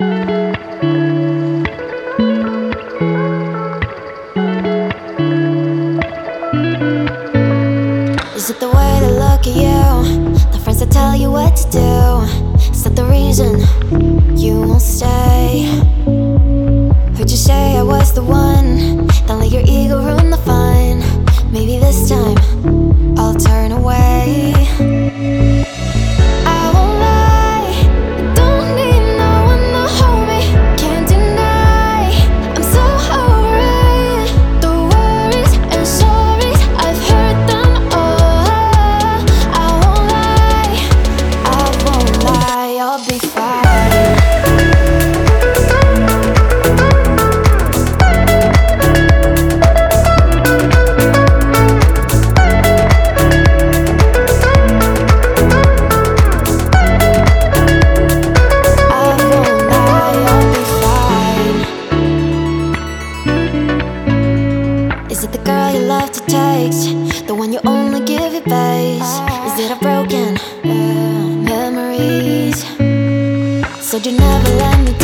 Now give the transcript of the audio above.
Is it the way they look at you? The friends that tell you what to do? Is that the reason you won't stay? Heard you say I was the one. Don't let your ego ruin the fun. Maybe this time I'll turn away. I won't lie, I don't need no one to hold me. Can't deny, I'm so over it. The worries and sorries, I've heard them all. I won't lie, I'll be fine. Is it the girl you love to text? The one you only give your base? Is it a broken memories? Said you never let me